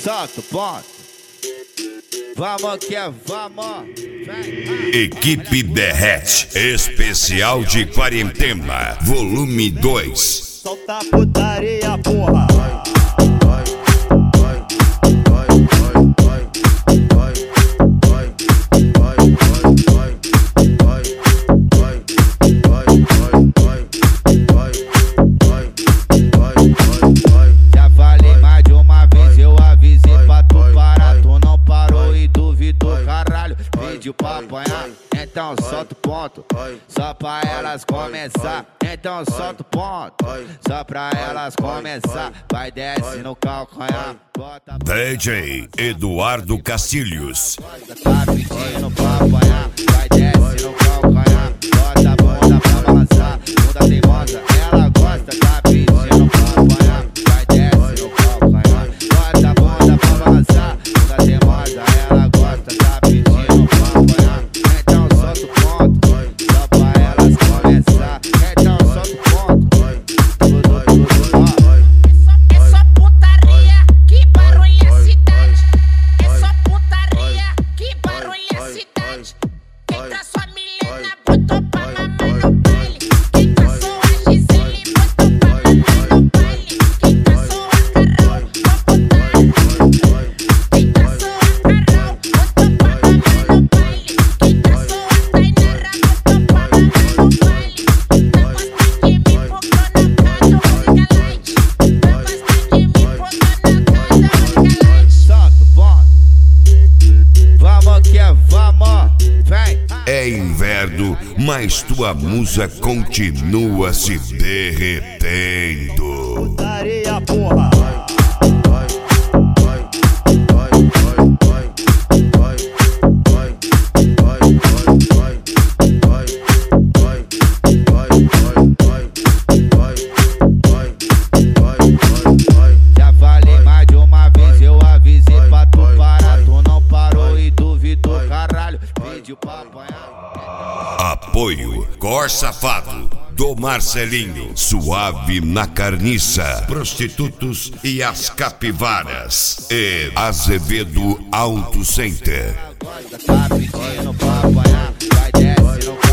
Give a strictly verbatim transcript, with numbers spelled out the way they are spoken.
Solta o ponto. Vamos que é, vamos. Vem. Equipe Derrete, especial de quarentena, volume dois. Solta a putaria, porra. Já falei mais de uma vez, eu avisei pra tu parar. Tu não parou e duvidou, caralho. Pediu pra apanhar, então solta o ponto. Só pra elas começar, então solta o ponto. Só pra elas começar, vai desce no calcanhar. Bota D J Eduardo Castilhos. tá pedindo pra apanhar, vai desce no calcanhar. Bota a bunda pra balançar, bunda teimosa, ela gosta. Tá pedindo pra apanhar, vai desce no calcanhar. Bota a bunda pra balançar, bunda teimosa, ela gosta. Tá pedindo pra apanhar, então solta o ponto. Só pra elas começar, então solta o ponto. Tudo, tudo, ó. É só putaria que barulha a cidade. É só putaria que barulha a cidade. Quem tá sua Milena botou pra mamar no baile. Quem tá sua Gisele botou pra mamar no baile. Quem tá sua Carol botou pra Quem tá sua Carol botou pra mamar no baile. Quem tá sua Tainara botou pra mamar no baile. Não gosta de mim porque eu não canto música light. Não gosta de mim porque eu não canto música light. Solta o ponto. Vamos que é, vamos. Vem. É inverno, mas tua musa continua se derretendo. Putaria, porra. Já falei mais de uma vez, eu avisei pra tu parar. Tu não parou e duvidou, caralho. Pediu pra apanhar. Apoio Cor Safado do Marcelinho, Suave na Carniça, Prostitutos e as Capivaras e Azevedo Auto Center. Tá pedindo pra apanhar, vai desce no